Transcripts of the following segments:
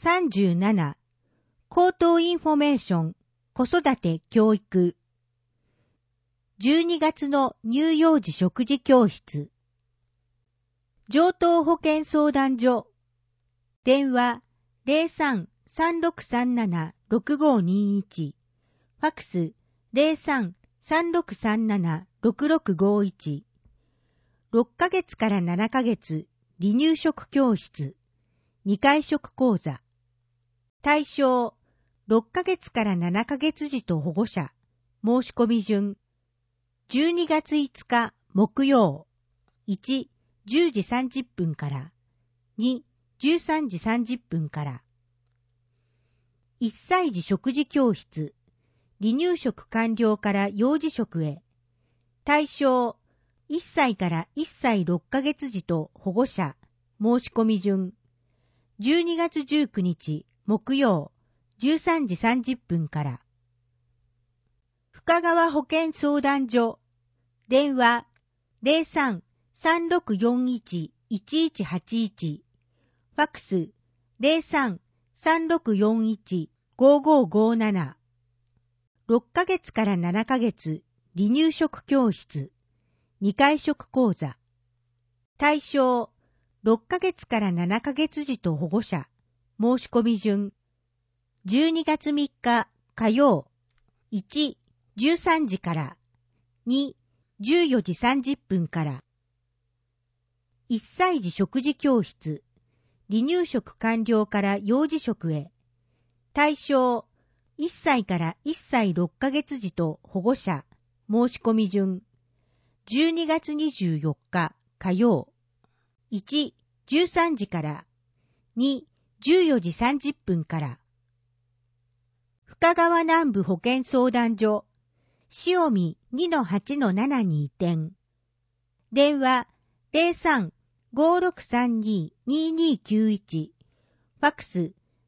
37口頭インフォメーション子育て教育12月の乳幼児食事教室上東保健相談所電話 03-3637-6521 ファクス 03-3637-6651 6ヶ月から7ヶ月離乳食教室2回食講座対象6ヶ月から7ヶ月児と保護者申し込み順12月5日木曜1、10時30分から2、13時30分から1歳児食事教室離乳食完了から幼児食へ対象1歳から1歳6ヶ月児と保護者申し込み順12月19日木曜13時30分から深川保健相談所電話 03-3641-1181 ファクス 03-3641-5557 6ヶ月から7ヶ月離乳食教室2回食講座対象6ヶ月から7ヶ月児と保護者申し込み順12月3日火曜1、13時から2、14時30分から1歳児食事教室離乳食完了から幼児食へ対象1歳から1歳6ヶ月児と保護者申し込み順12月24日火曜1、13時から2、14時30分から深川南部保健相談所塩見 2-8-7 に移転電話 03-5632-2291 ファクス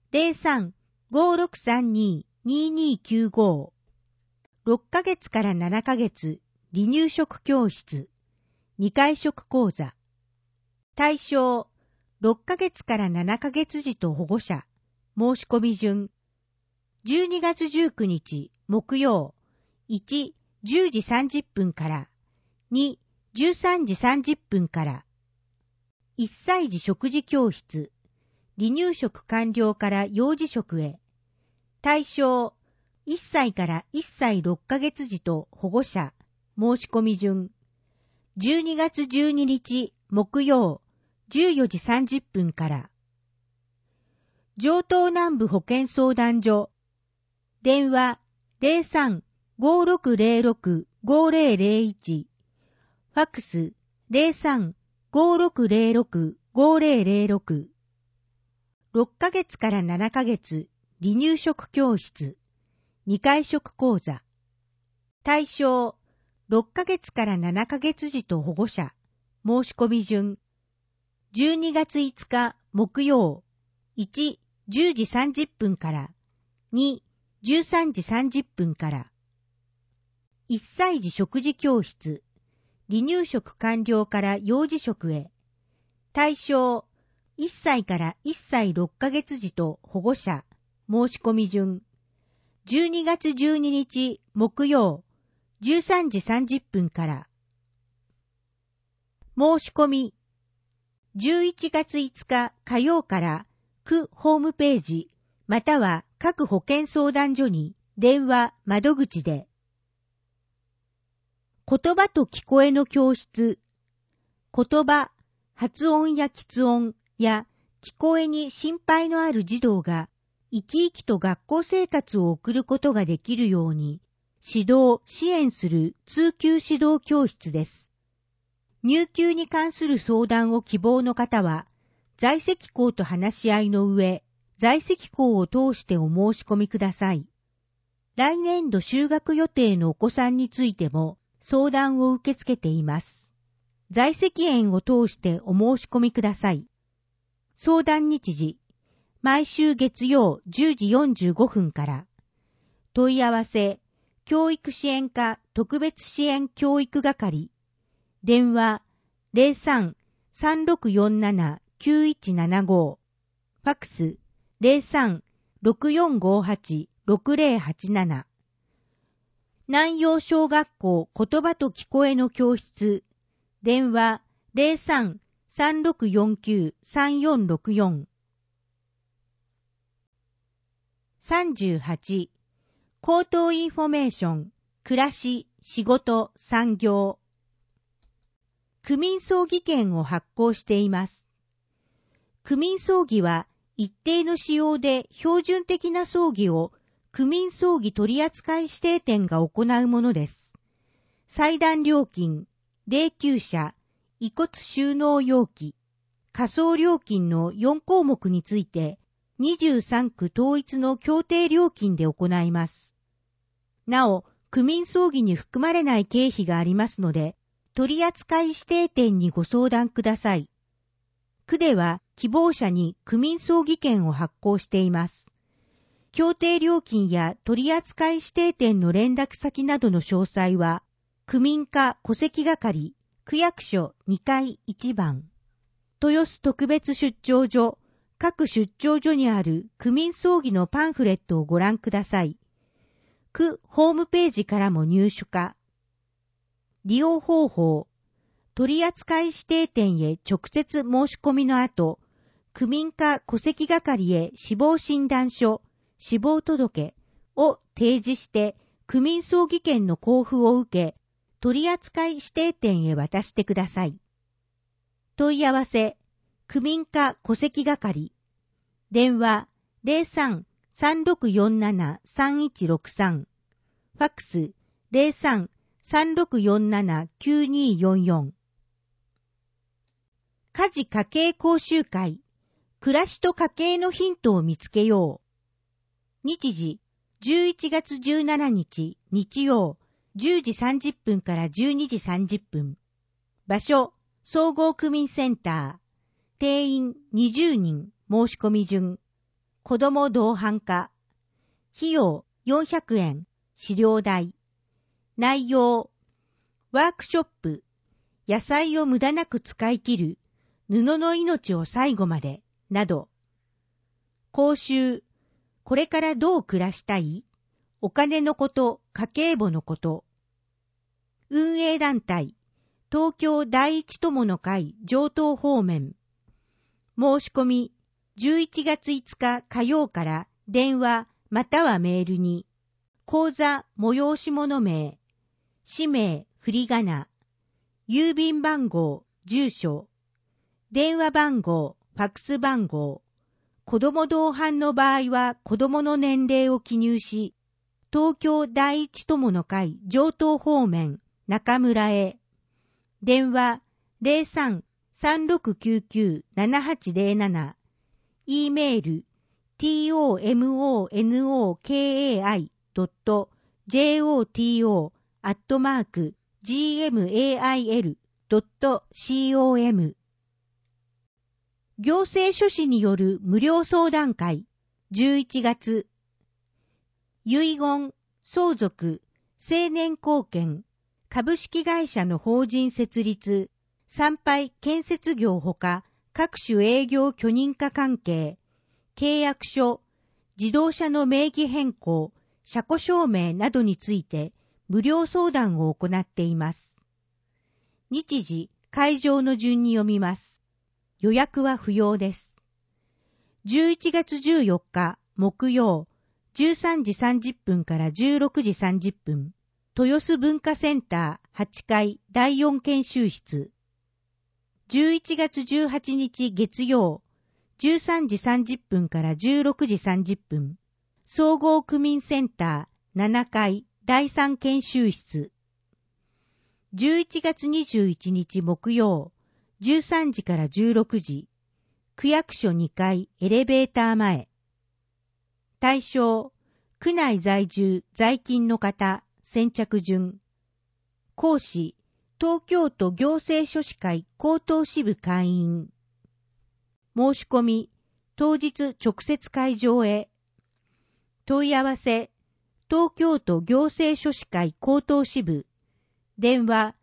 03-5632-2295 6ヶ月から7ヶ月離乳食教室2回食講座対象6ヶ月から7ヶ月児と保護者申し込み順12月19日木曜1、10時30分から2、13時30分から1歳児食事教室離乳食完了から幼児食へ対象1歳から1歳6ヶ月児と保護者申し込み順12月12日木曜14時30分から上東南部保健相談所電話 03-5606-5001 ファクス 03-5606-5006 6ヶ月から7ヶ月離乳食教室2回食講座対象6ヶ月から7ヶ月児と保護者申し込み順12月5日木曜1、10時30分から2、13時30分から1歳児食事教室離乳食完了から幼児食へ対象1歳から1歳6ヶ月児と保護者申し込み順12月12日木曜13時30分から申し込み11月5日火曜から区ホームページまたは各保健相談所に電話窓口で言葉と聞こえの教室言葉、発音や喫音や聞こえに心配のある児童が生き生きと学校生活を送ることができるように指導・支援する通級指導教室です。入級に関する相談を希望の方は、在籍校と話し合いの上、在籍校を通してお申し込みください。来年度就学予定のお子さんについても相談を受け付けています。在籍園を通してお申し込みください。相談日時、毎週月曜10時45分から。問い合わせ、教育支援課特別支援教育係。電話03-3647-9175ファクス 03-6458-6087。南陽小学校言葉と聞こえの教室。電話03-3649-3464。38. 口頭インフォメーション、暮らし、仕事、産業。区民葬儀券を発行しています。区民葬儀は一定の仕様で標準的な葬儀を区民葬儀取扱指定店が行うものです。祭壇料金、霊柩車、遺骨収納容器、火葬料金の4項目について23区統一の協定料金で行います。なお、区民葬儀に含まれない経費がありますので、取扱指定店にご相談ください。区では希望者に区民葬儀券を発行しています。協定料金や取扱指定店の連絡先などの詳細は、区民課戸籍係、区役所2階1番。豊洲特別出張所、各出張所にある区民葬儀のパンフレットをご覧ください。区ホームページからも入手可。利用方法。取扱指定店へ直接申し込みの後、区民課戸籍係へ死亡診断書、死亡届を提示して区民葬儀券の交付を受け、取扱指定店へ渡してください。問い合わせ、区民課戸籍係。電話03-3647-3163。ファックス03-3647-9244。家事家計講習会。暮らしと家計のヒントを見つけよう。日時、11月17日、日曜、10時30分から12時30分。場所、総合区民センター。定員20人、申し込み順。子ども同伴化。費用400円、資料代。内容、ワークショップ。野菜を無駄なく使い切る。布の命を最後まで。など。講習。これからどう暮らしたい？お金のこと、家計簿のこと。運営団体、東京第一友の会城東方面。申し込み、11月5日火曜から電話またはメールに、口座催し物名、氏名、振り仮名、郵便番号、住所、電話番号、ファックス番号、子供同伴の場合は子供の年齢を記入し、東京第一友の会城東方面中村へ。電話03-3699-7807。E メール tomokai.joto@gmail.com。行政書士による無料相談会。11月。遺言、相続、成年後見、株式会社の法人設立、参拝建設業ほか各種営業許認可関係、契約書、自動車の名義変更、車庫証明などについて無料相談を行っています。日時、会場の順に読みます。予約は不要です。11月14日木曜、13時30分から16時30分、豊洲文化センター8階第4研修室。11月18日月曜、13時30分から16時30分、総合区民センター7階第3研修室。11月21日木曜、13時から16時、区役所2階エレベーター前。対象、区内在住在勤の方、先着順。講師、東京都行政書士会高等支部会員。申し込み、当日直接会場へ。問い合わせ、東京都行政書士会高等支部。電話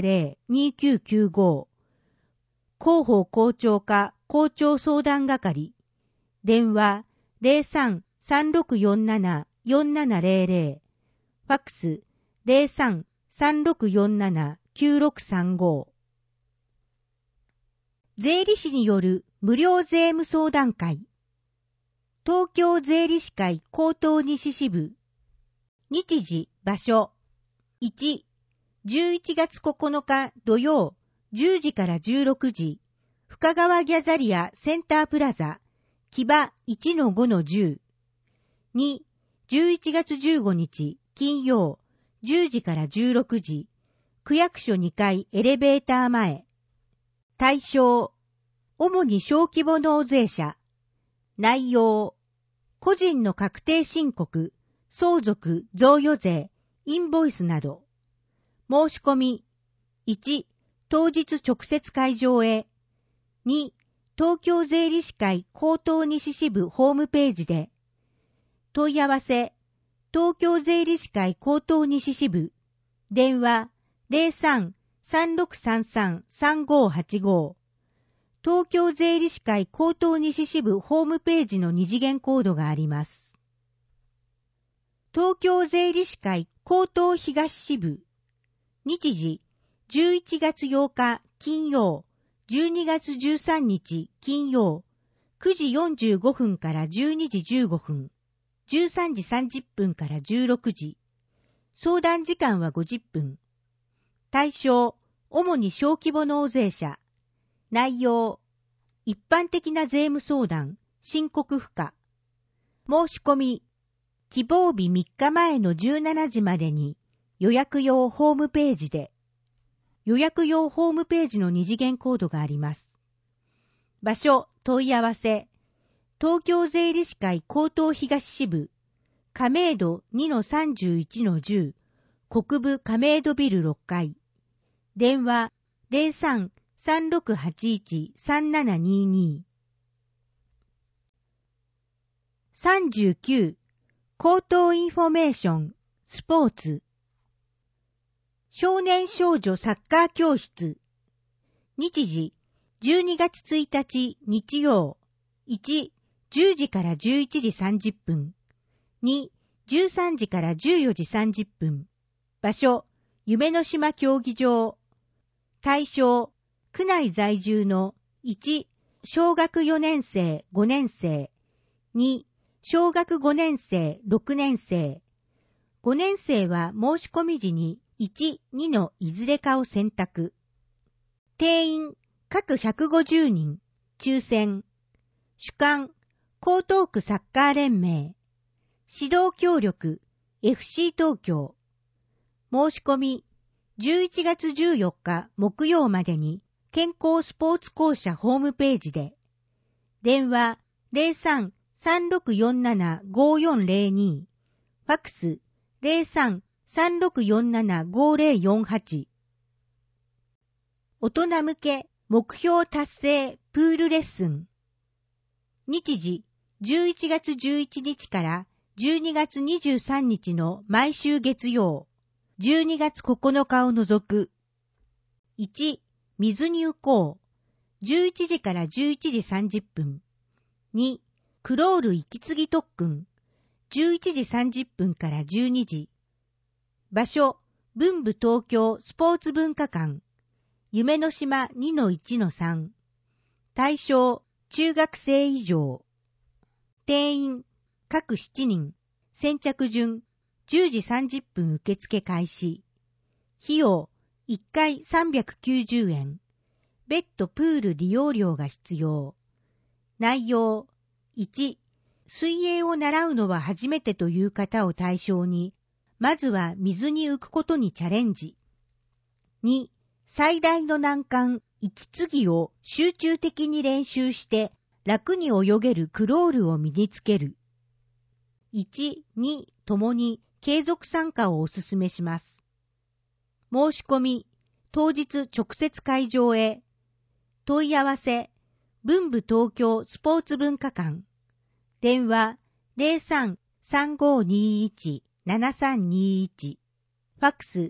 03-4500-2995。広報校長課校長相談係電話 03-3647-4700、ファックス 03-3647-9635。税理士による無料税務相談会。東京税理士会江東西支部。日時、場所。1、11月9日土曜、10時から16時、深川ギャザリアセンタープラザ、木場 1-5-10。2、11月15日金曜、10時から16時、区役所2階エレベーター前。対象、主に小規模納税者。内容、個人の確定申告、相続、贈与税、インボイスなど。申し込み、1、当日直接会場へ。2、東京税理士会江東西支部ホームページで。問い合わせ、東京税理士会江東西支部。電話、03-3633-3585。東京税理士会江東西支部ホームページの二次元コードがあります。東京税理士会江東東支部。日時、11月8日金曜、12月13日金曜、9時45分から12時15分、13時30分から16時。相談時間は50分。対象、主に小規模納税者。内容、一般的な税務相談、申告不可。申し込み、希望日3日前の17時までに予約用ホームページで。予約用ホームページの二次元コードがあります。場所、問い合わせ、東京税理士会江東東支部、亀戸 2-31-10、国分亀戸ビル6階。電話03-3681-3722。39、江東インフォメーション、スポーツ。少年少女サッカー教室。日時、12月1日日曜。1、10時から11時30分。2、13時から14時30分。場所、夢の島競技場。対象、区内在住の1、小学4年生5年生。2、小学5年生6年生。5年生は申し込み時に1、2のいずれかを選択。定員、各150人、抽選。主管、江東区サッカー連盟。指導協力、FC 東京。申し込み、11月14日木曜までに、健康スポーツ公社ホームページで。電話、03-3647-5402。ファックス、03-3647-5048。大人向け目標達成プールレッスン。日時、11月11日から12月23日の毎週月曜、12月9日を除く。1、水に浮こう。11時から11時30分。2、クロール息継ぎ特訓。11時30分から12時。場所、文部東京スポーツ文化館。夢の島 2-1-3。対象、中学生以上。定員、各7人。先着順、10時30分受付開始。費用、1回390円。別途プール利用料が必要。内容、1、水泳を習うのは初めてという方を対象に、まずは水に浮くことにチャレンジ。2、最大の難関、息継ぎを集中的に練習して楽に泳げるクロールを身につける。1、2ともに継続参加をお勧めします。申し込み、当日直接会場へ。問い合わせ、文部東京スポーツ文化館。電話03-3521-7321。ファックス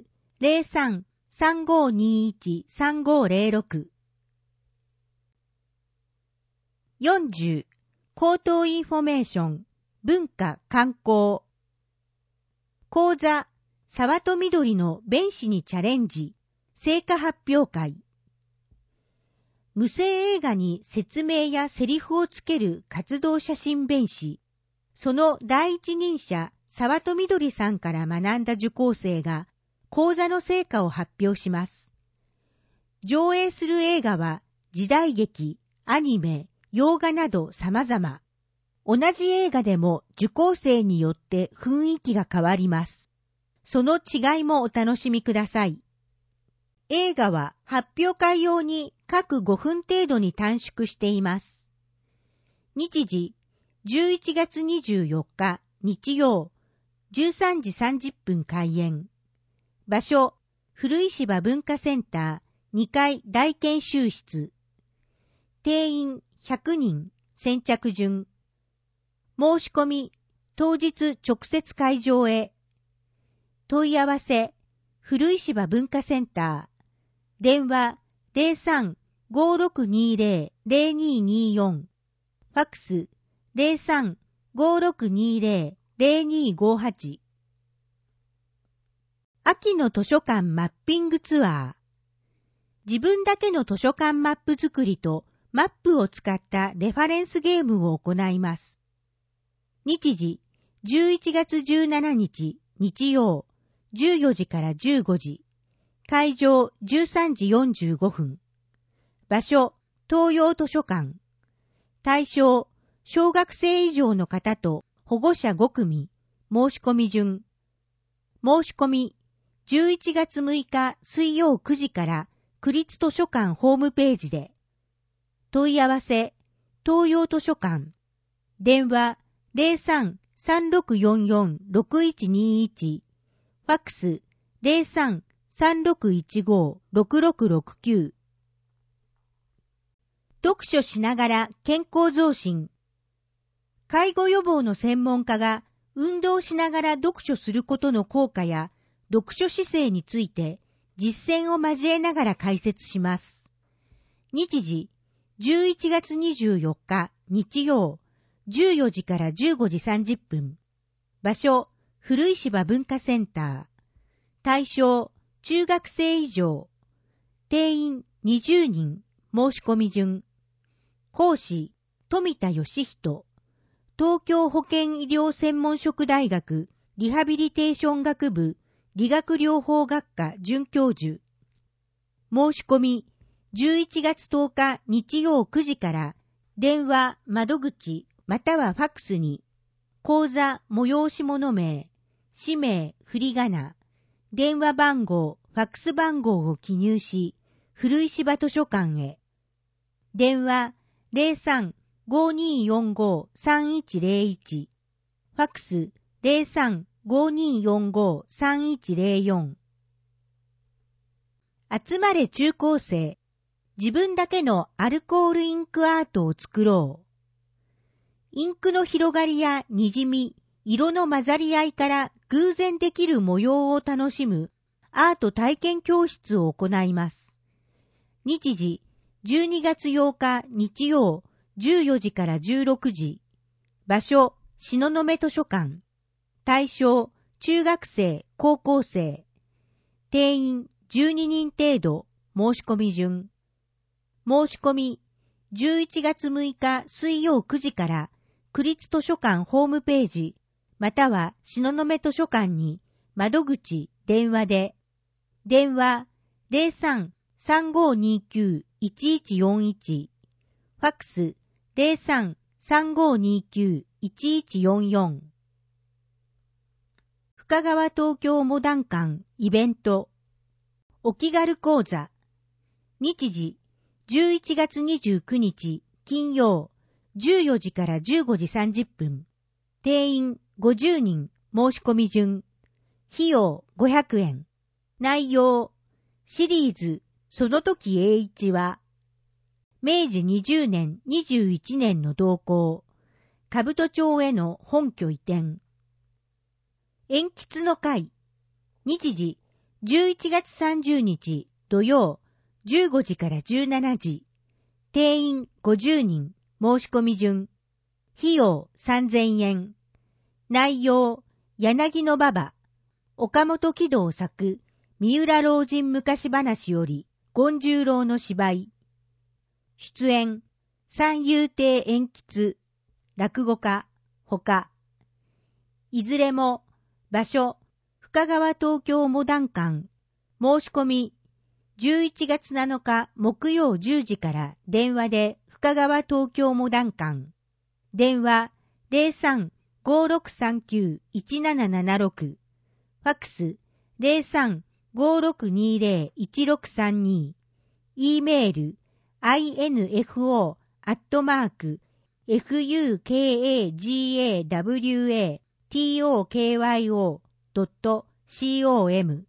03-3521-3506。40、 高等インフォメーション、文化観光。講座、沢と緑の弁士にチャレンジ、成果発表会。無声映画に説明やセリフをつける活動写真弁士。その第一人者、沢と緑さんから学んだ受講生が、講座の成果を発表します。上映する映画は、時代劇、アニメ、洋画など様々。同じ映画でも受講生によって雰囲気が変わります。その違いもお楽しみください。映画は発表会用に各5分程度に短縮しています。日時、11月24日日曜、13時30分開演。場所、古石芝文化センター2階大研修室。定員100人、先着順。申し込み、当日直接会場へ。問い合わせ、古石芝文化センター。電話03-5620-0224。ファックス03-5620-0258。秋の図書館マッピングツアー。自分だけの図書館マップ作りとマップを使ったレファレンスゲームを行います。日時、11月17日日曜、14時から15時。会場13時45分。場所、東洋図書館。対象、小学生以上の方と保護者5組。申し込み順。申し込み、11月6日水曜9時から区立図書館ホームページで。問い合わせ、東洋図書館。電話03-3644-6121。ファックス03-3615-6669。読書しながら健康増進。介護予防の専門家が運動しながら読書することの効果や読書姿勢について実践を交えながら解説します。日時、11月24日日曜、14時から15時30分。場所、古石芝文化センター。対象、中学生以上。定員20人。申し込み順。講師、富田義人。東京保健医療専門職大学リハビリテーション学部理学療法学科准教授。申し込み、11月10日日曜9時から電話窓口またはファックスに講座催し物名、氏名、振り仮名、電話番号、ファックス番号を記入し、古石芝図書館へ。電話03-5245-3101。ファックス03-5245-3104。集まれ中高生。自分だけのアルコールインクアートを作ろう。インクの広がりやにじみ、色の混ざり合いから偶然できる模様を楽しむアート体験教室を行います。日時、12月8日日曜、14時から16時。場所、東雲図書館。対象、中学生、高校生。定員、12人程度。申し込み順。申し込み、11月6日水曜9時から区立図書館ホームページまたは東雲図書館に窓口電話で。電話03-3529-1141。ファックス03-3529-1144。深川東京モダン館イベント。お気軽講座。日時11月29日金曜14時から15時30分。定員50人。申し込み順。費用500円。内容シリーズその時栄一は明治20年21年の動向。兜町への本拠移転。鉛筆の会。日時11月30日土曜15時から17時。定員50人。申し込み順。 費用3000円。内容、柳の馬場。岡本喜道作、三浦老人昔話より、権十郎の芝居。出演、三遊亭圓吉、落語家、ほか。いずれも、場所、深川東京モダン館。申し込み、11月7日木曜10時から電話で深川東京モダン館。電話03-5639-1776。ファックス 03-5620-1632。E メール info@fukagawatokyo.com。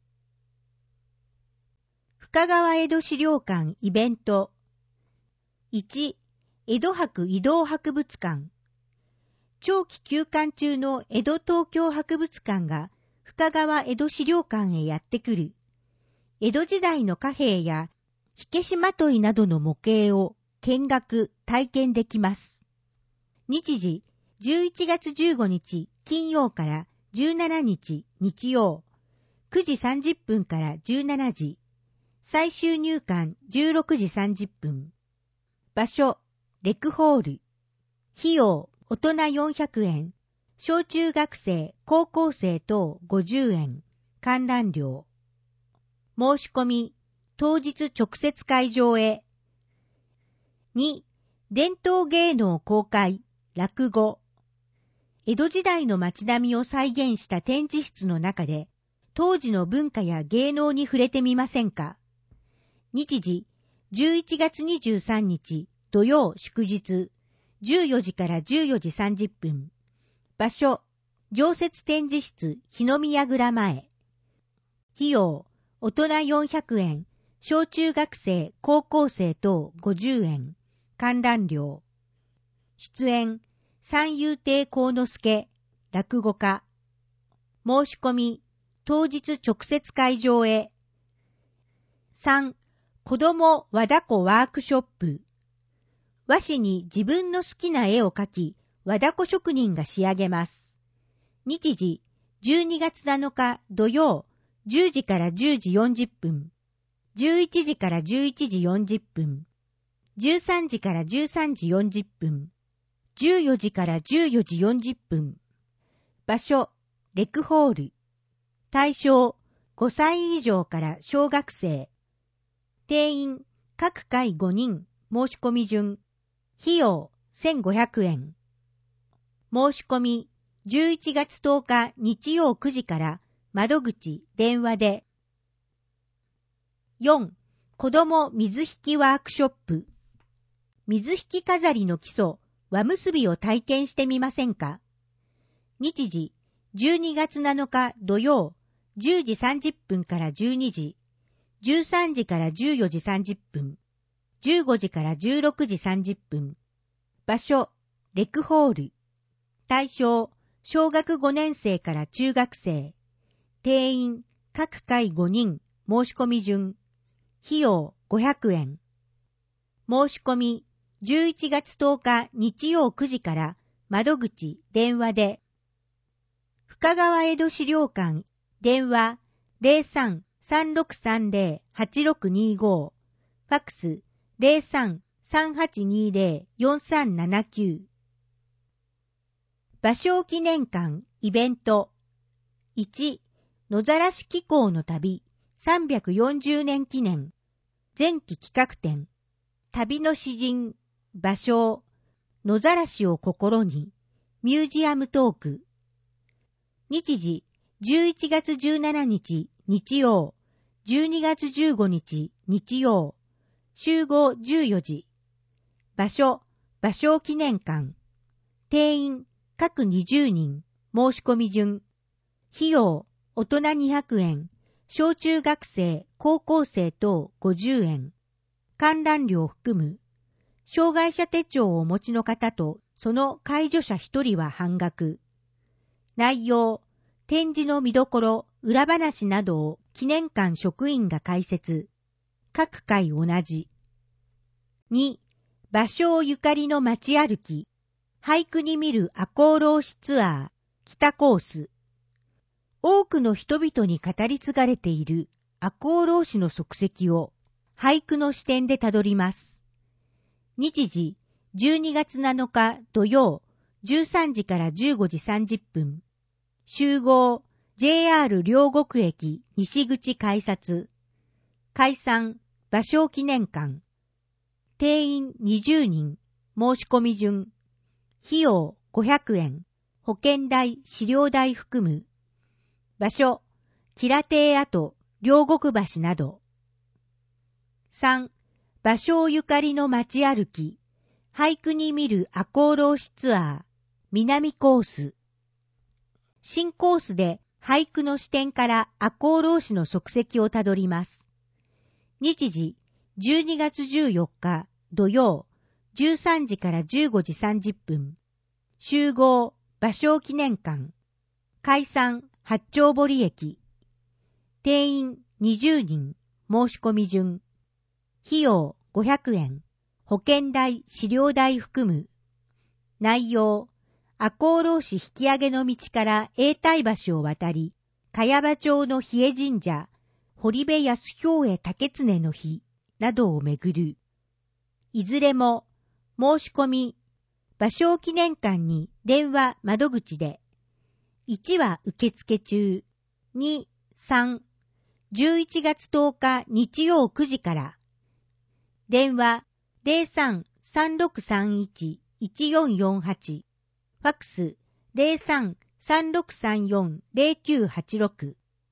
深川江戸資料館イベント。1、江戸博移動博物館。長期休館中の江戸東京博物館が深川江戸資料館へやってくる。江戸時代の貨幣や火消しまといなどの模型を見学・体験できます。日時、11月15日金曜から17日日曜、9時30分から17時。最終入館16時30分。場所、レクホール。費用、大人400円。小中学生、高校生等50円。観覧料。申し込み、当日直接会場へ。2、伝統芸能公開、落語。江戸時代の街並みを再現した展示室の中で、当時の文化や芸能に触れてみませんか。日時、11月23日土曜祝日、14時から14時30分。場所、常設展示室日の宮蔵前。費用、大人400円、小中学生、高校生等50円。観覧料。出演、三遊亭幸之助、落語家。申し込み、当日直接会場へ。3、子供和太鼓ワークショップ。和紙に自分の好きな絵を描き、和太鼓職人が仕上げます。日時、12月7日土曜、10時から10時40分、11時から11時40分、13時から13時40分、14時から14時40分。場所、レクホール。対象、5歳以上から小学生。定員、各回5人、申し込み順。費用、1500円。申し込み、11月10日日曜9時から窓口、電話で。4、子供水引ワークショップ。水引飾りの基礎、輪結びを体験してみませんか。日時、12月7日土曜、10時30分から12時。13時から14時30分、15時から16時30分。場所、レクホール。対象、小学5年生から中学生。定員、各回5人、申し込み順。費用、500円。申し込み、11月10日日曜9時から窓口、電話で。深川江戸資料館、電話、03-3630-8625。ファックス 03-3820-4379。芭蕉記念館イベント。1、野ざらし紀行の旅340年記念前期企画展。旅の詩人、芭蕉、野ざらしを心にミュージアムトーク。日時、11月17日日曜、12月15日日曜、集合14時。場所、芭蕉記念館。定員、各20人、申し込み順。費用、大人200円、小中学生、高校生等50円。観覧料含む。障害者手帳をお持ちの方と、その介助者1人は半額。内容、展示の見どころ、裏話などを記念館職員が解説。各回同じ。2、芭蕉ゆかりの街歩き。 俳句に見る赤穂浪士ツアー北コース。多くの人々に語り継がれている赤穂浪士の足跡を俳句の視点でたどります。日時12月7日土曜13時から15時30分。集合 JR 両国駅西口改札。解散芭蕉記念館。定員20人。申し込み順。費用500円。保険代、資料代含む。場所、吉良邸跡、両国橋など。3. 芭蕉ゆかりの街歩き。俳句に見る赤穂浪士ツアー。南コース。新コースで俳句の視点から赤穂浪士の足跡をたどります。日時12月14日土曜13時から15時30分。集合芭蕉記念館。解散八丁堀駅。定員20人。申し込み順。費用500円。保険代、資料代含む。内容。赤穂浪士引き上げの道から永代橋を渡り、茅場町の比叡神社、堀部安兵衛竹常の日などを巡る。いずれも申し込み、芭蕉記念館に電話窓口で、1は受付中、2、3、11月10日日曜9時から、電話 03-3631-1448、ファックス 03-3634-0986。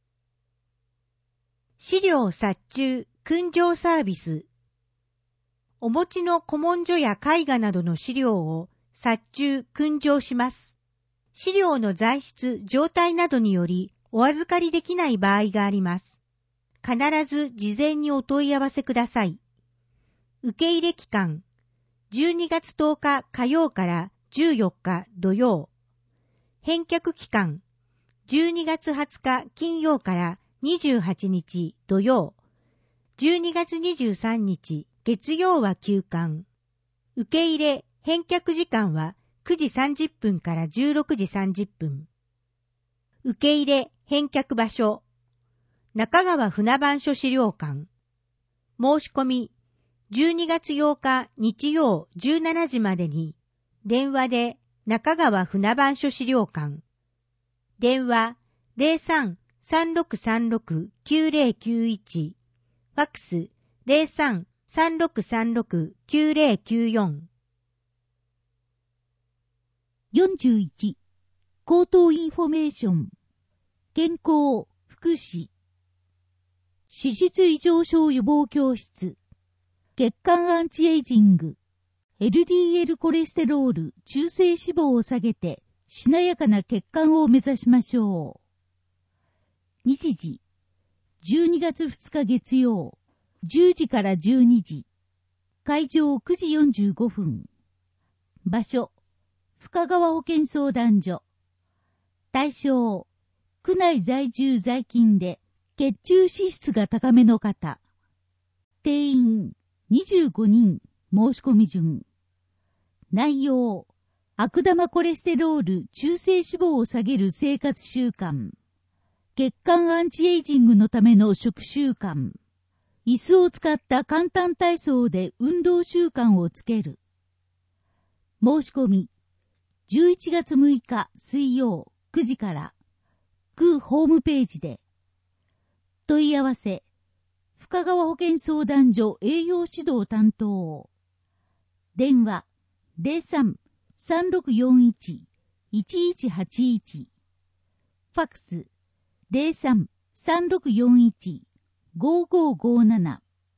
資料殺注訓上サービス。お持ちの古文書や絵画などの資料を殺注訓上します。資料の材質、状態などによりお預かりできない場合があります。必ず事前にお問い合わせください。受入期間、12月10日火曜から14日土曜。返却期間、12月20日金曜から28日土曜。12月23日月曜は休館。受け入れ、返却時間は9時30分から16時30分。受け入れ、返却場所。中川船番所資料館。申し込み、12月8日日曜17時までに、電話で中川船番所資料館。電話03-3636-9091。ファックス03-3636-9094。 41. 口頭インフォメーション。健康、福祉。脂質異常症予防教室。血管アンチエイジング。LDL コレステロール、中性脂肪を下げて、しなやかな血管を目指しましょう。日時。12月2日月曜。10時から12時。会場9時45分。場所。深川保健相談所。対象。区内在住在勤で血中脂質が高めの方。定員25人。申し込み順。内容。悪玉コレステロール、中性脂肪を下げる生活習慣。血管アンチエイジングのための食習慣。椅子を使った簡単体操で運動習慣をつける。申し込み。11月6日水曜9時から区ホームページで。問い合わせ。深川保健相談所栄養指導担当。電話 03-3641-1181。ファックス 03-3641-5557。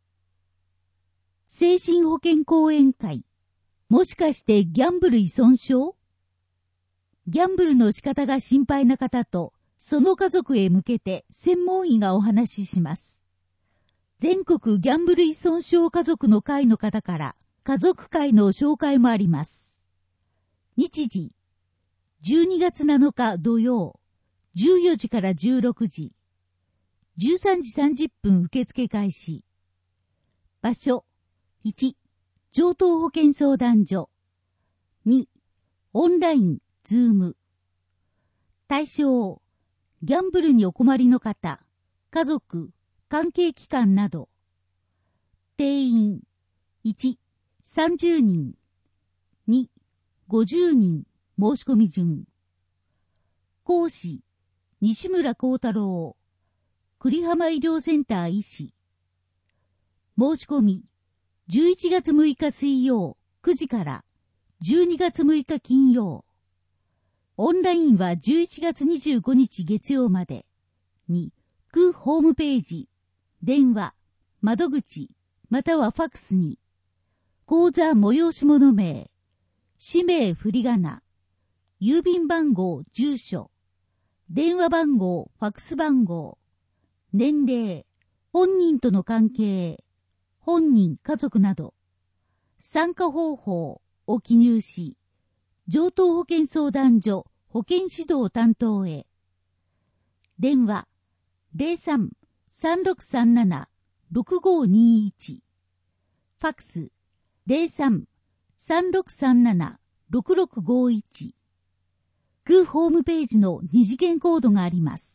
精神保健講演会。もしかしてギャンブル依存症？ギャンブルの仕方が心配な方と、その家族へ向けて専門医がお話しします。全国ギャンブル依存症家族の会の方から家族会の紹介もあります。日時、12月7日土曜、14時から16時、13時30分受付開始。場所、1、上東保健相談所。2、 オンライン、ズーム。対象、ギャンブルにお困りの方、家族、関係機関など。定員、1、30人。2、50人、申し込み順。講師、西村光太郎、栗浜医療センター医師。申し込み、11月6日水曜9時から12月6日金曜。オンラインは11月25日月曜までに、区ホームページ、電話、窓口、またはファックスに、講座催し物名、氏名振り仮名、郵便番号、住所、電話番号、ファックス番号、年齢、本人との関係、本人、家族など、参加方法を記入し、城東保健相談所保健指導担当へ。電話、03-3637-6521。ファックス、03-3637-6651。区ホームページの二次元コードがあります。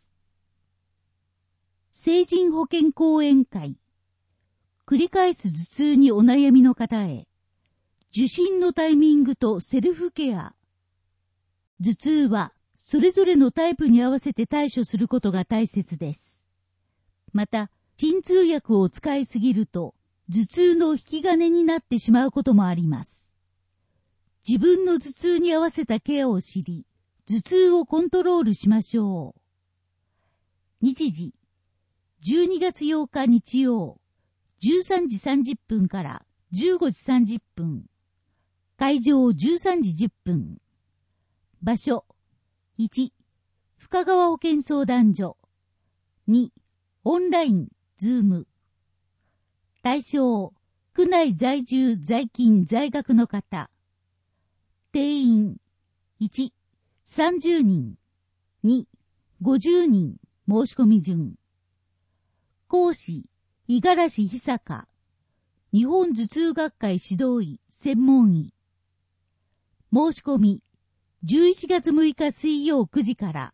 成人保健講演会。繰り返す頭痛にお悩みの方へ。受診のタイミングとセルフケア。頭痛はそれぞれのタイプに合わせて対処することが大切です。また、鎮痛薬を使いすぎると頭痛の引き金になってしまうこともあります。自分の頭痛に合わせたケアを知り、頭痛をコントロールしましょう。日時、12月8日日曜、13時30分から15時30分。会場13時10分。場所、1、深川保健相談所。2、オンライン、ズーム。対象、区内在住、在勤、在学の方。定員、1、30人。2、50人、申し込み順。講師、五十嵐久香。日本頭痛学会指導医、専門医。申し込み、11月6日水曜9時から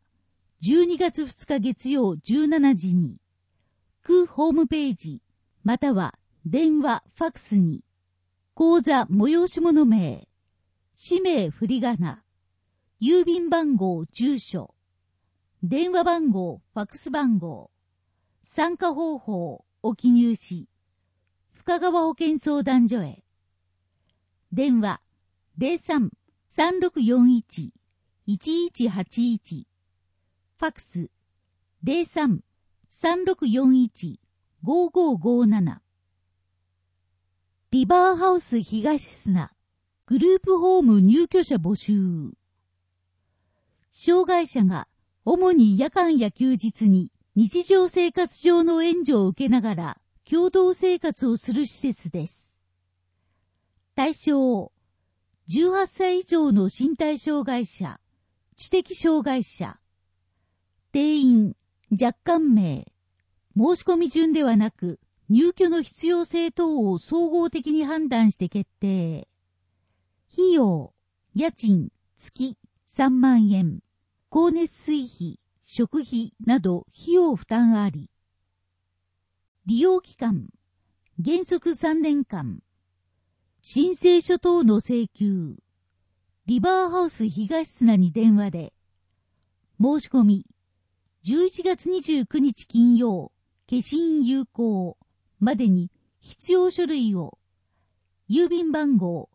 12月2日月曜17時に、区ホームページ、または電話、ファックスに、講座催し物名、氏名振り仮名、郵便番号、住所、電話番号、ファックス番号、参加方法を記入し、深川保健相談所へ。電話、03-3641-1181。ファックス、03-3641-5557。リバーハウス東砂、グループホーム入居者募集。障害者が主に夜間や休日に日常生活上の援助を受けながら共同生活をする施設です。対象、18歳以上の身体障害者、知的障害者。定員、若干名。申し込み順ではなく、入居の必要性等を総合的に判断して決定。費用、家賃、月3万円。光熱水費、食費など費用負担あり。利用期間、原則3年間。申請書等の請求。リバーハウス東砂に電話で。申し込み。11月29日金曜、消印有効までに必要書類を。郵便番号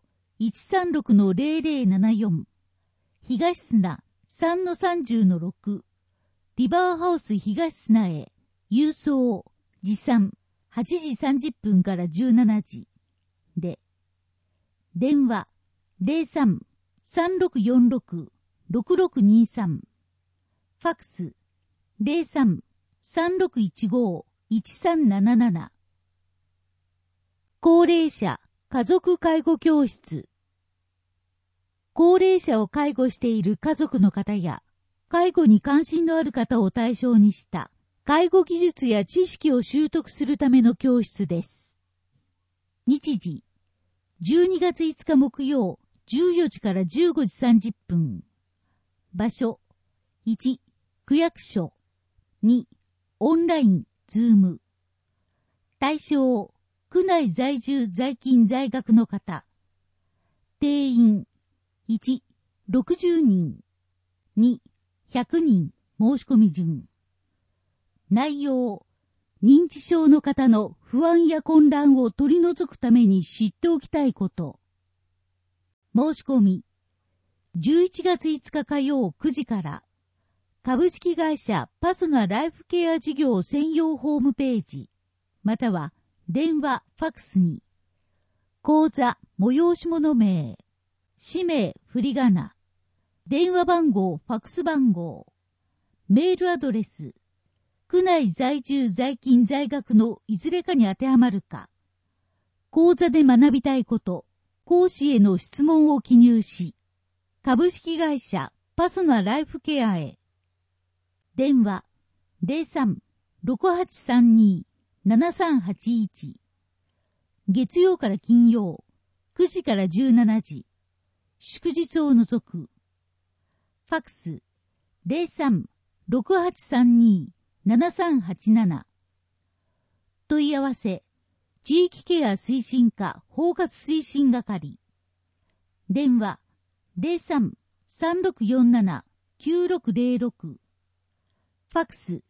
136-0074。東砂 3-30-6。リバーハウス東砂へ。郵送、持参、8時30分から17時。で。電話、03-3646-6623。ファックス、03-3615-1377。高齢者、家族介護教室。高齢者を介護している家族の方や、介護に関心のある方を対象にした、介護技術や知識を習得するための教室です。日時、12月5日木曜、 14時から15時30分。場所、1、区役所。2、オンライン、ズーム。対象、区内在住在勤在学の方。定員、1、60人。2、100人、申し込み順。内容、認知症の方の不安や混乱を取り除くために知っておきたいこと。申し込み、11月5日火曜9時から、株式会社パソナライフケア事業専用ホームページ、または電話、ファックスに、口座、催し物名、氏名、振り仮名、電話番号、ファックス番号、メールアドレス、区内在住在勤在学のいずれかに当てはまるか、講座で学びたいこと、講師への質問を記入し、株式会社パソナライフケアへ。電話 03-6832-7381 月曜から金曜9時から17時祝日を除く。ファックス 03-6832-7387 問い合わせ地域ケア推進課包括推進係。電話 03-3647-9606 ファックス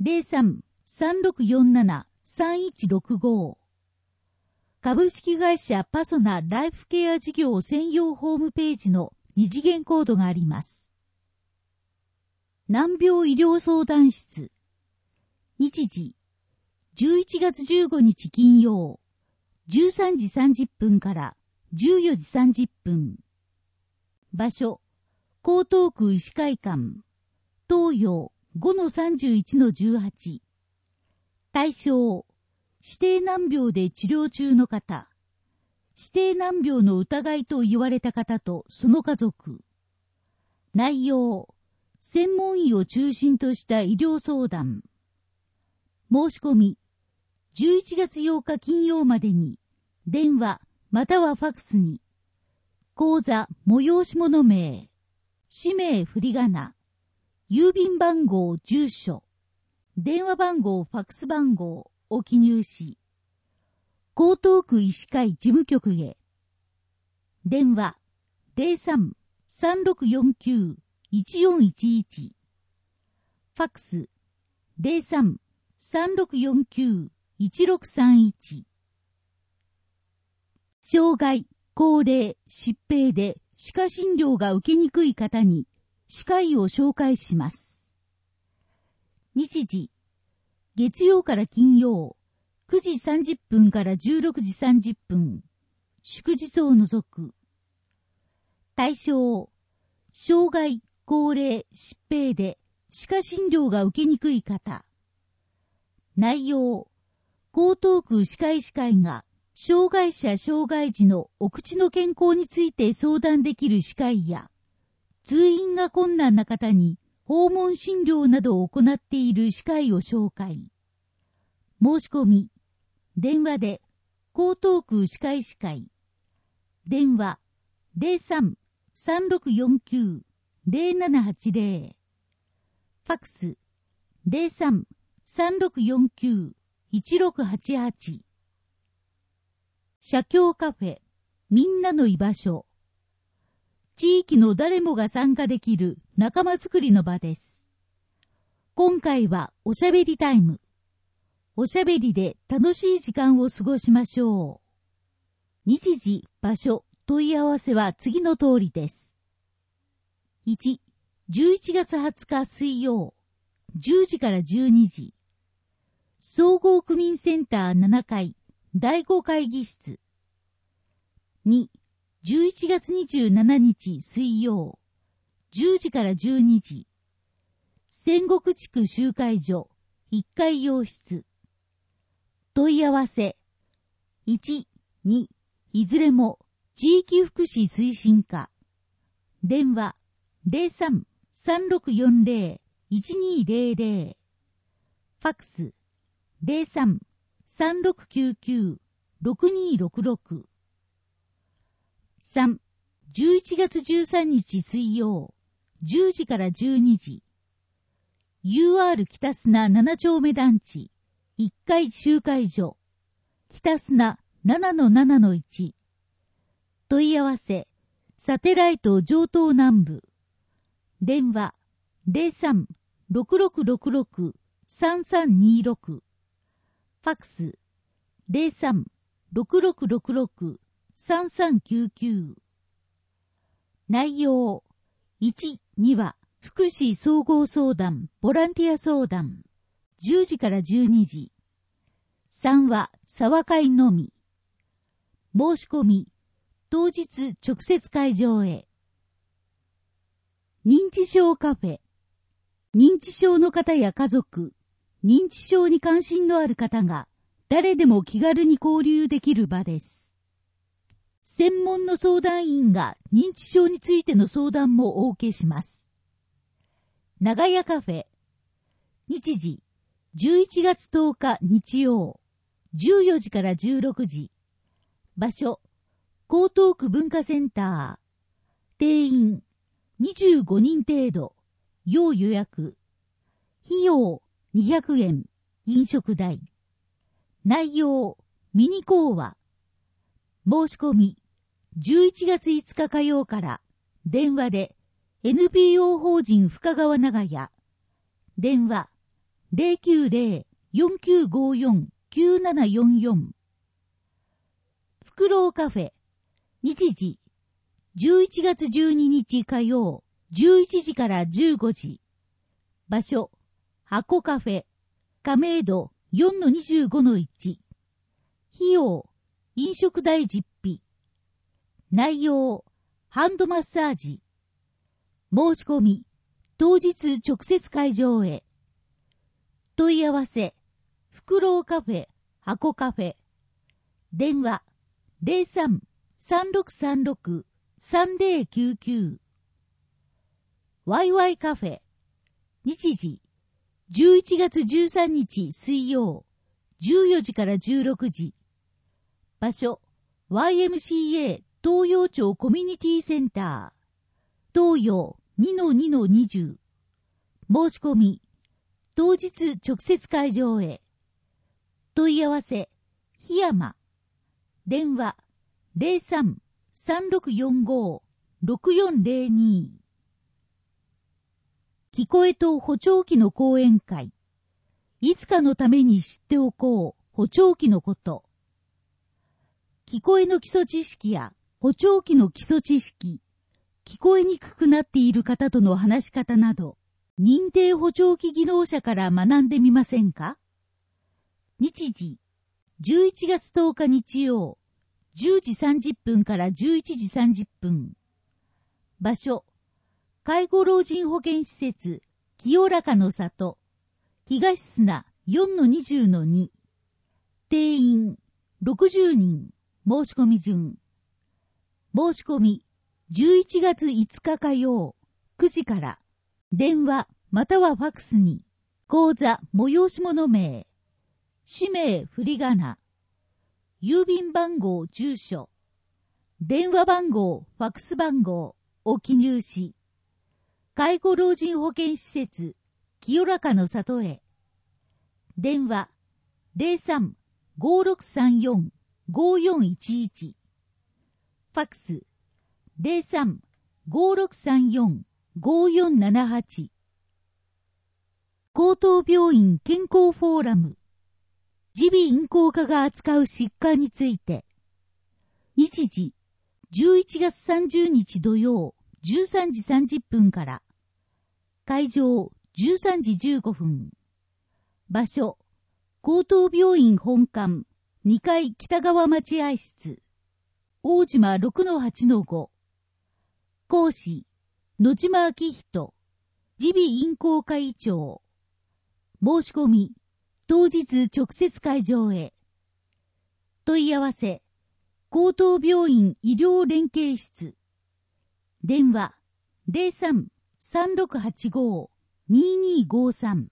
03-3647-3165 株式会社パソナライフケア事業専用ホームページの二次元コードがあります。難病医療相談室。日時11月15日金曜13時30分から14時30分。場所江東区医師会館東洋 5-31-18 対象指定難病で治療中の方、指定難病の疑いと言われた方とその家族。内容専門医を中心とした医療相談。申し込み11月8日金曜までに電話またはファックスに口座催し物名氏名振り仮名郵便番号住所電話番号ファックス番号を記入し江東区医師会事務局へ。電話 03-3649-1411 ファックス 03-3649-1631 障害、高齢、疾病で歯科診療が受けにくい方に歯科医を紹介します。日時、月曜から金曜、9時30分から16時30分、祝日を除く。対象、障害、高齢、疾病で歯科診療が受けにくい方。内容、江東区歯科医師会が障害者障害児のお口の健康について相談できる歯科医や、通院が困難な方に訪問診療などを行っている歯科医を紹介。申し込み、電話で江東区歯科医師会。電話 03-3649-0780 ファックス 03-3649-1688 社協カフェみんなの居場所。地域の誰もが参加できる仲間づくりの場です。今回はおしゃべりタイム。おしゃべりで楽しい時間を過ごしましょう。日時、場所、問い合わせは次の通りです。1、11月20日水曜、10時から12時。総合区民センター7階、第5会議室。2、11月27日水曜、10時から12時。仙石地区集会所、1階洋室。問い合わせ。1、2、いずれも地域福祉推進課。電話03-3640-1200。ファックス03-3699-6266。3、 11月13日水曜、10時から12時。UR 北砂7丁目団地、1階集会所、北砂 7-7-1。問い合わせ、サテライト上東南部。電話、03-6666-3326。ファクス、03-6666-3399。内容、1、2は、福祉総合相談、ボランティア相談、10時から12時。3は、沢会のみ。申し込み、当日直接会場へ。認知症カフェ。認知症の方や家族、認知症に関心のある方が、誰でも気軽に交流できる場です。専門の相談員が認知症についての相談もお受けします。長屋カフェ。日時、11月10日日曜、14時から16時。場所、江東区文化センター。定員、25人程度。要予約。費用、200円。飲食代。内容、ミニ講話。申し込み、11月5日火曜から、電話で、NPO 法人深川長屋。電話、090-4954-9744。フクロウカフェ。日時、11月12日火曜、11時から15時。場所、箱カフェ。亀戸 4-25-1。費用、飲食代実費。内容、ハンドマッサージ。申し込み、当日直接会場へ。問い合わせ、フクロウカフェ、箱カフェ。電話、03-3636-3099。ワイワイカフェ。日時、11月13日水曜、14時から16時。場所、YMCA 東洋町コミュニティセンター。東洋 2-2-20。申し込み、当日直接会場へ。問い合わせ、檜山。電話、03-3645-6402。聞こえと補聴器の講演会。いつかのために知っておこう、補聴器のこと。聞こえの基礎知識や補聴器の基礎知識、聞こえにくくなっている方との話し方など、認定補聴器技能者から学んでみませんか？日時、11月10日日曜、10時30分から11時30分。場所、介護老人保健施設、清らかの里、東砂 4-20-2。定員、60人。申し込み順。申し込み、11月5日火曜、9時から、電話またはファクスに、口座催し物名、氏名振り仮名、郵便番号住所、電話番号ファクス番号を記入し、介護老人保健施設、清らかの里へ。電話03-5634-5411。ファクス03-5634-5478。高等病院健康フォーラム。耳鼻咽喉科が扱う疾患について。日時、11月30日土曜、13時30分から。会場、13時15分。場所、高等病院本館、2階北川待合室。大島 6-8-5。講師、野島明人。耳鼻咽喉科医長。申し込み、当日直接会場へ。問い合わせ、高等病院医療連携室。電話、03-3685-2253。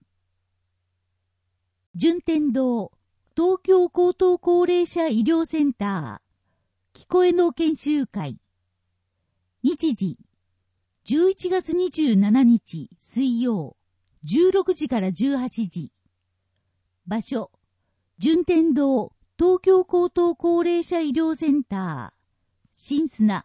順天堂、東京高等高齢者医療センター、聞こえの研修会。 日時、11月27日水曜、16時から18時。場所、順天堂東京高等高齢者医療センター、新砂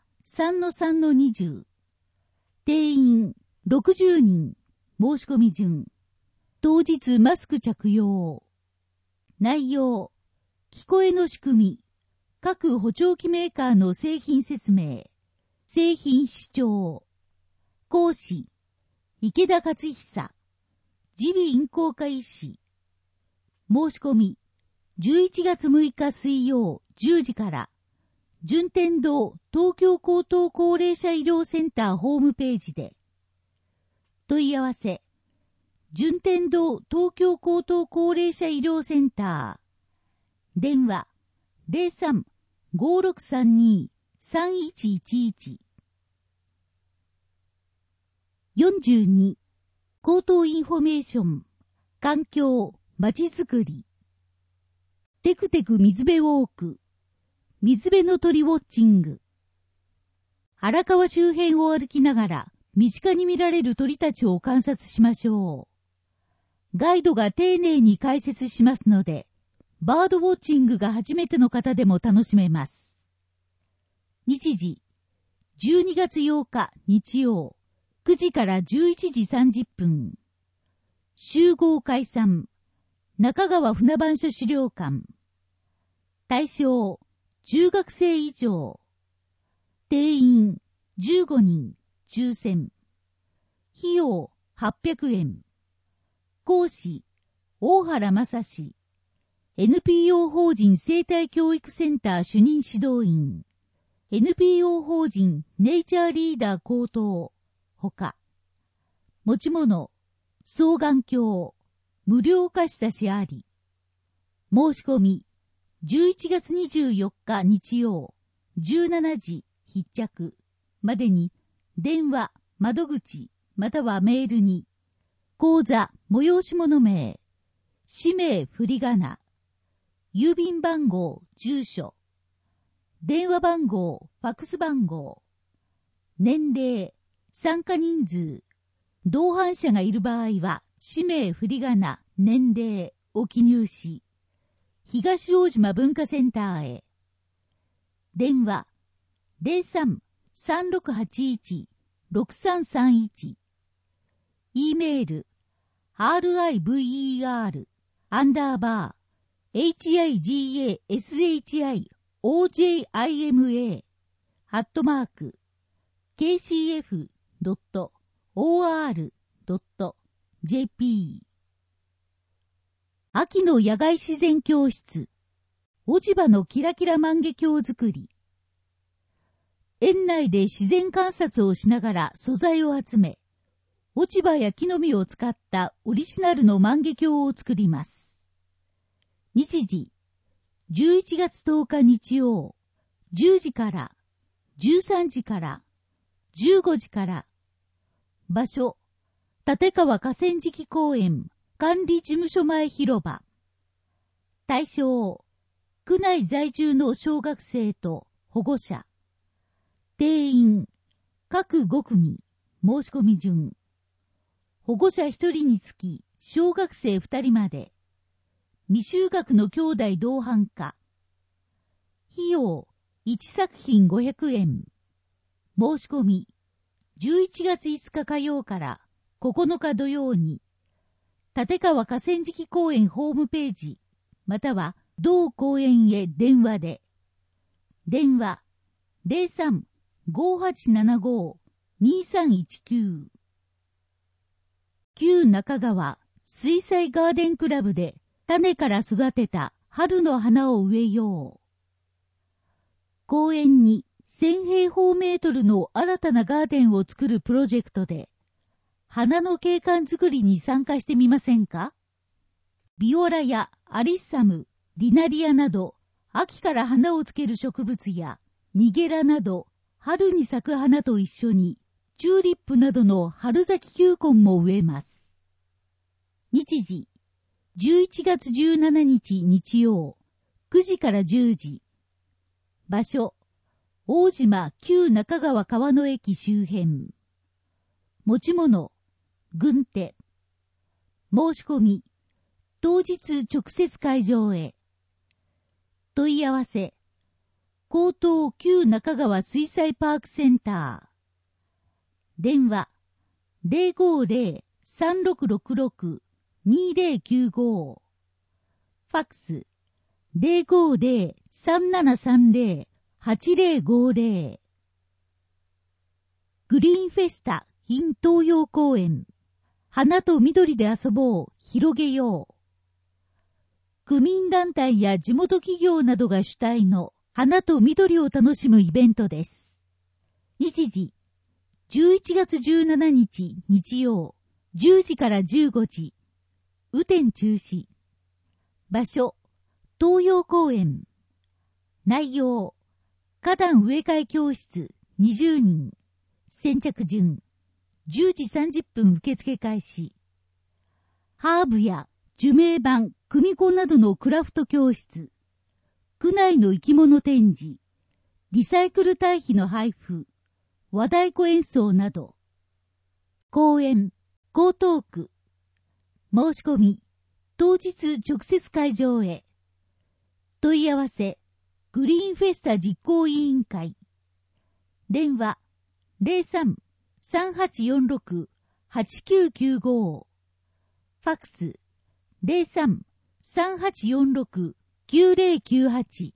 3-3-20。定員60人。申し込み順。当日マスク着用。内容、聞こえの仕組み、各補聴器メーカーの製品説明、製品主張。講師、池田勝久、耳鼻咽喉科医師。申し込み、11月6日水曜10時から、順天堂東京高等高齢者医療センターホームページで。問い合わせ、順天堂東京高等高齢者医療センター。電話、03-5632-3111。42、口頭インフォメーション、環境、まちづくり。テクテク水辺ウォーク、水辺の鳥ウォッチング。荒川周辺を歩きながら、身近に見られる鳥たちを観察しましょう。ガイドが丁寧に解説しますので、バードウォッチングが初めての方でも楽しめます。日時、12月8日日曜、9時から11時30分。集合解散、中川船番所資料館。対象、中学生以上。定員、15人、抽選。費用、800円。講師、大原正史。NPO 法人生態教育センター主任指導員。NPO 法人ネイチャーリーダー高等。ほか。持ち物、双眼鏡、無料貸し出しあり。申し込み、11月24日日曜、17時必着までに、電話、窓口、またはメールに、口座、催し物名、氏名、振り仮名、郵便番号、住所、電話番号、ファックス番号、年齢、参加人数、同伴者がいる場合は、氏名、振り仮名、年齢を記入し、東大島文化センターへ。電話、03-3681-6331。E メール、river-higashima-ojima-or.kcf.or.jp。秋の野外自然教室、落ち葉のキラキラ万華鏡作り。園内で自然観察をしながら素材を集め、落ち葉や木の実を使ったオリジナルの万華鏡を作ります。日時、11月10日日曜、10時から、13時から、15時から。場所、立川河川敷公園管理事務所前広場。対象、区内在住の小学生と保護者。定員、各5組、申し込み順。保護者1人につき、小学生2人まで。未就学の兄弟同伴化。費用、1作品500円。申し込み、11月5日火曜から9日土曜に、立川河川敷公園ホームページ、または同公園へ電話で。電話、03-5875-2319。旧中川水彩ガーデンクラブで種から育てた春の花を植えよう。公園に1000平方メートルの新たなガーデンを作るプロジェクトで、花の景観作りに参加してみませんか？ビオラやアリッサム、リナリアなど、秋から花をつける植物や、ニゲラなど、春に咲く花と一緒に、チューリップなどの春咲き球根も植えます。日時、11月17日日曜、9時から10時。場所、 大島旧中川川の駅周辺。持ち物、軍手。申し込み、当日直接会場へ。問い合わせ、江東旧中川水彩パークセンター。電話、050-3666-2095。ファックス、050-3730-8050。グリーンフェスタ in 東洋公園。花と緑で遊ぼう、広げよう。区民団体や地元企業などが主体の花と緑を楽しむイベントです。日時、11月17日日曜、10時から15時。雨天中止。場所、東洋公園。内容、花壇植え替え教室20人。先着順。10時30分受付開始。ハーブや樹名板、組子などのクラフト教室。区内の生き物展示。リサイクル堆肥の配布。和太鼓演奏など。公園、江東区。申し込み、当日直接会場へ。問い合わせ、グリーンフェスタ実行委員会。電話、03-3846-8995。ファックス、03-3846-9098。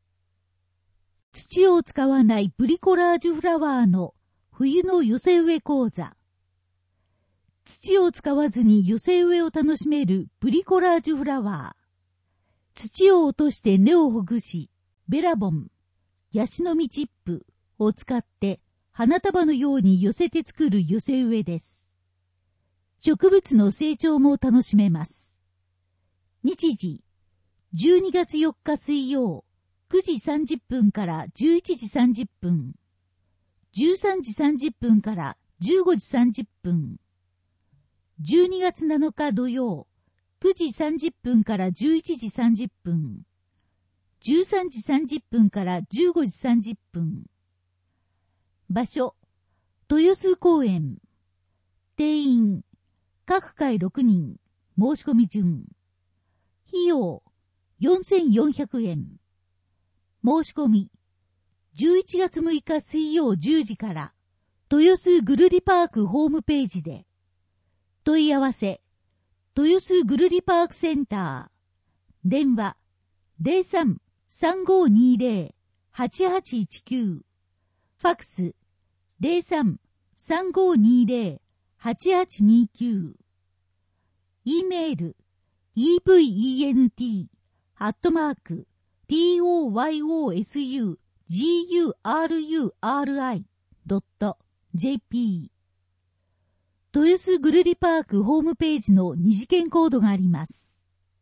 土を使わないブリコラージュフラワーの冬の寄せ植え講座。土を使わずに寄せ植えを楽しめるブリコラージュフラワー。土を落として根をほぐし、ベラボン、ヤシの実チップを使って花束のように寄せて作る寄せ植えです。植物の成長も楽しめます。日時、12月4日水曜、9時30分から11時30分、13時30分から15時30分、12月7日土曜、9時30分から11時30分、13時30分から15時30分。場所、豊洲公園。定員、各回6人、申し込み順。費用、4400円。申し込み、11月6日水曜10時から、豊洲ぐるりパークホームページで。問い合わせ、豊洲ぐるりパークセンター。電話、03-3520-8819。ファックス、03-3520-8829。e メール、event@toysuguri.jp。豊洲ぐるりパークホームページの二次元コードがあります。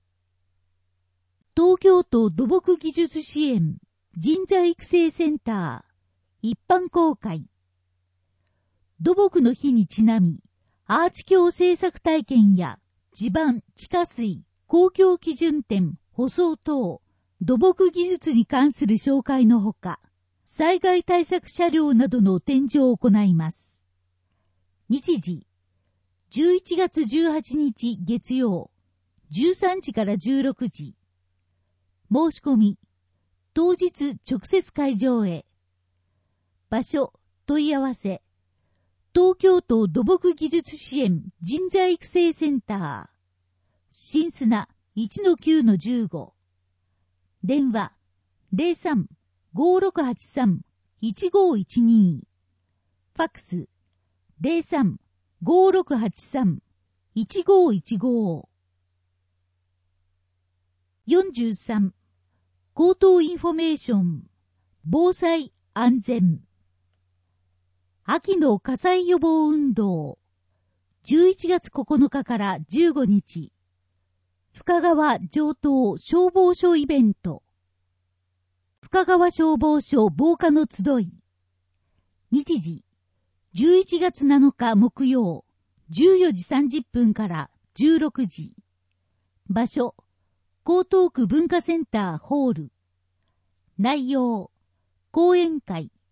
東京都土木技術支援人材育成センター一般公開。土木の日にちなみ、アーチ橋製作体験や地盤、地下水、公共基準点、舗装等、土木技術に関する紹介のほか、災害対策車両などの展示を行います。日時、11月18日月曜、13時から16時。申し込み、当日直接会場へ。場所、問い合わせ、東京都土木技術支援人材育成センター。新砂 1-9-15。電話、03-5683-1512。ファックス、03-5683-1515。43. 口頭インフォメーション。防災安全。秋の火災予防運動。11月9日から15日。深川城東消防署イベント。深川消防署防火の集い。日時。11月7日木曜。14時30分から16時。場所。江東区文化センターホール。内容。講演会、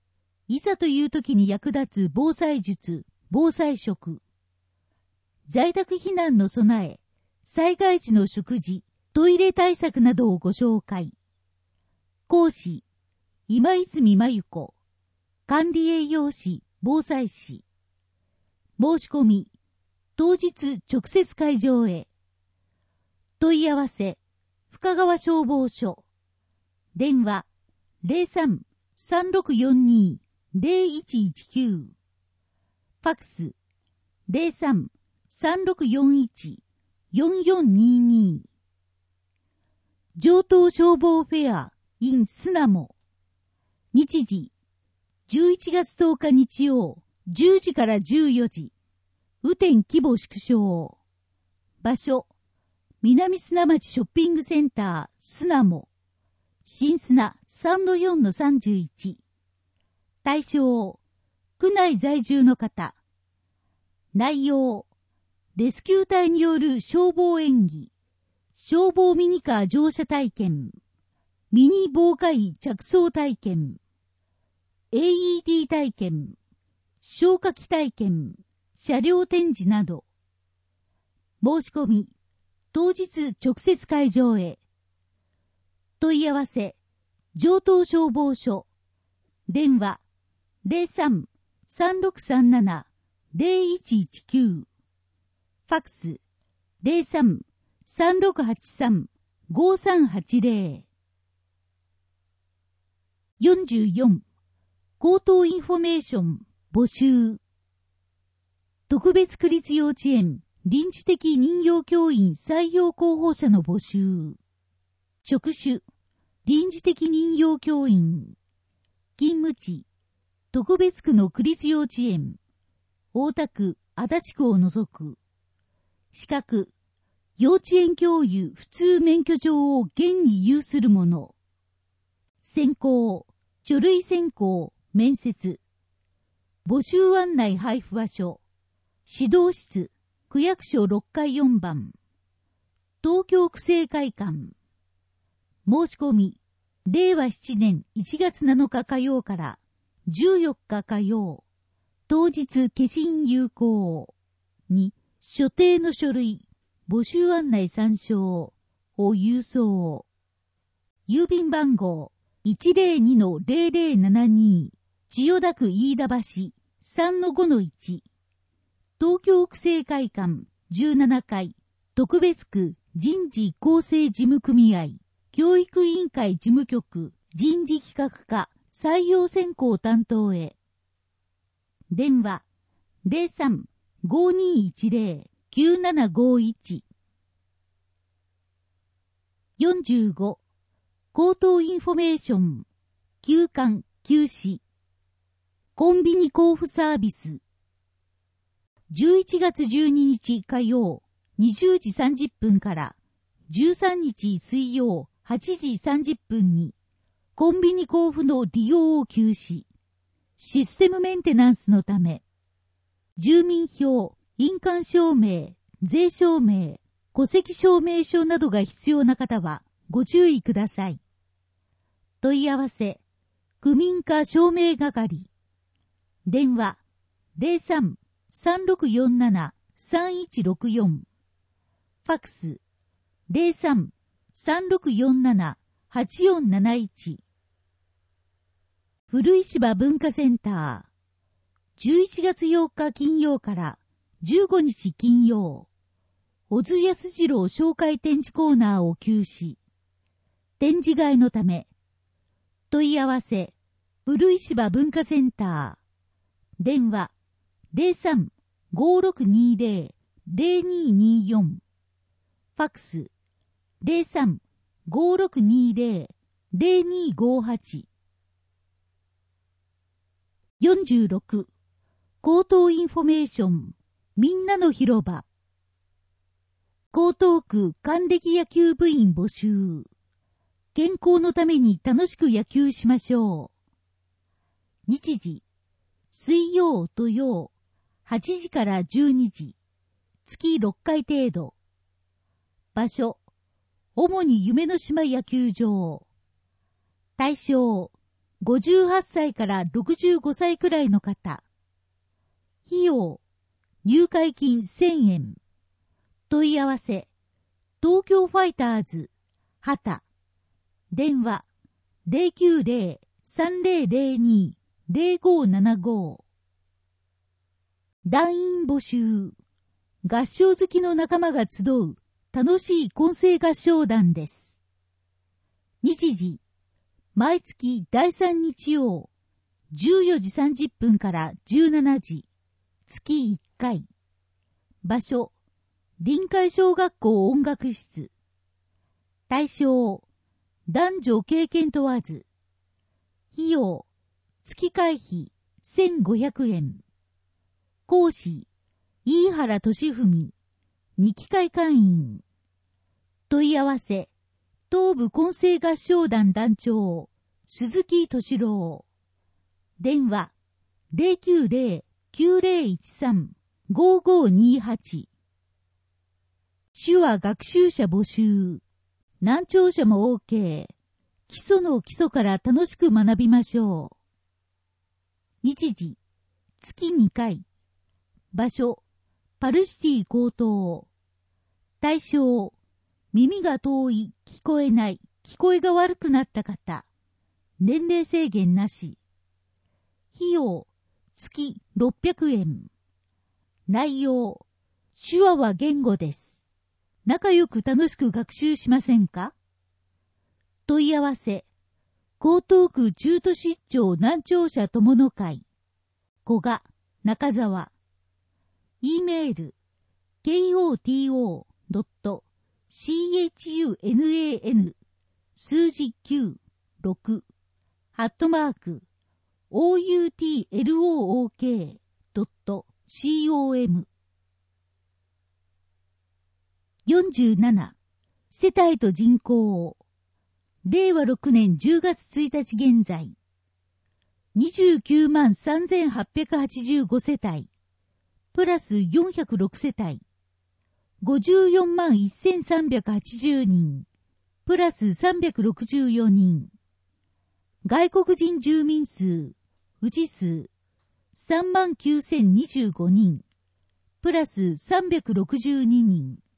いざという時に役立つ防災術、防災食。在宅避難の備え、災害時の食事、トイレ対策などをご紹介。講師、今泉真由子。管理栄養士、防災士。申し込み、当日直接会場へ。問い合わせ、深川消防署。電話、03-3642-0119。ファクス、03-3641-4422。上東消防フェア in 巣鴨。日時、11月10日日曜、10時から14時。雨天規模縮小。場所、南砂町ショッピングセンター、巣鴨。新砂 3-4-31。対象、区内在住の方。内容、レスキュー隊による消防演技、消防ミニカー乗車体験、ミニ防火衣着装体験、AED 体験、消火器体験、車両展示など。申し込み、当日直接会場へ。問い合わせ、上東消防署。電話、03-3637-0119。ファクス、03-3683-5380。44. 口頭インフォメーション募集。特別区立幼稚園臨時的任用教員採用候補者の募集。職種、臨時的任用教員。勤務地、特別区の区立幼稚園。大田区、足立区を除く。資格、幼稚園教諭普通免許状を現に有する者。選考、書類選考、面接。募集案内配布場所。指導室、区役所6階4番。東京区政会館。申し込み、令和7年1月7日火曜から14日火曜。当日消印有効。2、所定の書類、募集案内参照を郵送。郵便番号 102-0072 千代田区飯田橋 3-5-1。東京区政会館17階特別区人事構成事務組合教育委員会事務局人事企画課採用選考担当へ。電話 03-5210-9751。45. 口頭インフォメーション休館休止。コンビニ交付サービス。11月12日火曜20時30分から13日水曜8時30分にコンビニ交付の利用を休止。システムメンテナンスのため、住民票、印鑑証明、税証明、戸籍証明書などが必要な方はご注意ください。問い合わせ、区民課証明係。電話、03-3647-3164。ファクス、03-3647-8471。古石場文化センター。11月8日金曜から15日金曜。小津安二郎紹介展示コーナーを休止。展示外のため。問い合わせ、古石場文化センター。電話、03-5620-0224。ファクス、03-5620-0258。46. 口頭インフォメーションみんなの広場。江東区還暦野球部員募集。健康のために楽しく野球しましょう。日時、水曜土曜8時から12時。月6回程度。場所、主に夢の島野球場。対象、 58歳から65歳くらいの方。費用、入会金1000円。問い合わせ、東京ファイターズ、畑。電話、090-3002-0575。団員募集。合唱好きの仲間が集う楽しい混声合唱団です。日時、毎月第3日曜、14時30分から17時、月1回。場所、臨海小学校音楽室。対象、男女経験問わず。費用、月会費1500円。講師、飯原俊文、2期会館員。問い合わせ、東部混声合唱団団長、鈴木敏郎。電話、090-9013-5528。手話学習者募集。難聴者も OK。基礎の基礎から楽しく学びましょう。日時、月2回。場所、パルシティ高等。対象、耳が遠い、聞こえない、聞こえが悪くなった方。年齢制限なし。費用、月600円。内容、手話は言語です。仲良く楽しく学習しませんか？問い合わせ、江東区中途出張難聴者友の会。古賀、中沢。E メール、koto.chunan 数字96@outlook.com。 47. 世帯と人口。令和6年10月1日現在。293,885 世帯。プラス406世帯。541,380 人。プラス364人。外国人住民数、富士数、39,025 人。プラス362人。